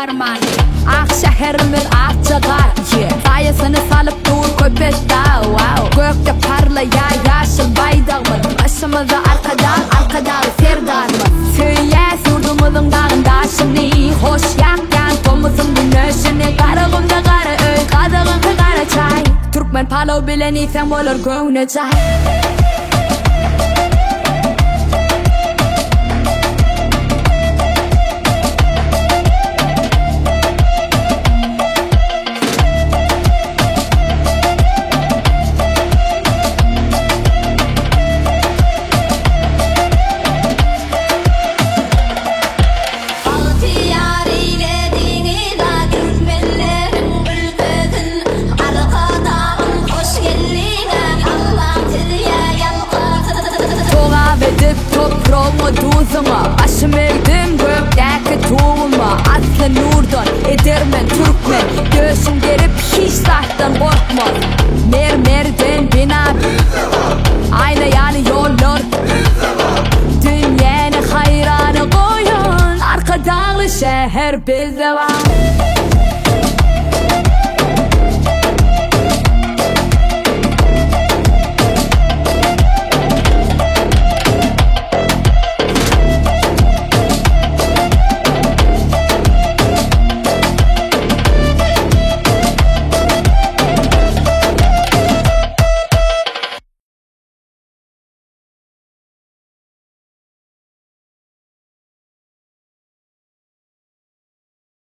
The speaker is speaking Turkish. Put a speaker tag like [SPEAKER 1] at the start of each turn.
[SPEAKER 1] darman. Ah şehrimiz akçagar, sayısını salıp dur köpet dağ. Gökte parlaya yaşıl baydağımız, başımızda arkadan serdarımız. Söyle surdumuzun dağında şimdi, hoş yakken tomuzun güneşini. Karığımda kara öy, kadığın kara çay. Türkmen palav bilen isen olur gönlü çay. Toprağıma duzuma, başım erdim gökteki tuğuma. Aslı nurdan edermen Türkmen, göğsüm gerip hiç zaten korkma. Mermerden bina, ayna yani yollar, dünyanı hayranı koyun. Arka dağlı şehir bizde var.